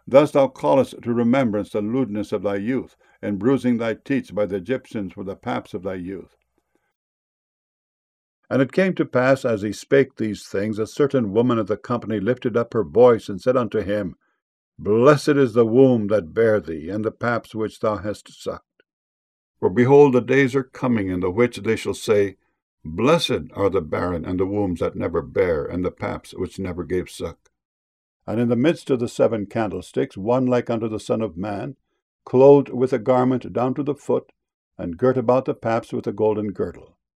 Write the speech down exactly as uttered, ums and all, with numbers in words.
Thus thou callest to remembrance the lewdness of thy youth, and bruising thy teats by the Egyptians were the paps of thy youth. And it came to pass, as he spake these things, a certain woman of the company lifted up her voice, and said unto him, Blessed is the womb that bare thee, and the paps which thou hast sucked. For behold, the days are coming, in the which they shall say, Blessed are the barren, and the wombs that never bare, and the paps which never gave suck. And in the midst of the seven candlesticks, one like unto the Son of Man, clothed with a garment down to the foot, and girt about the paps with a golden girdle.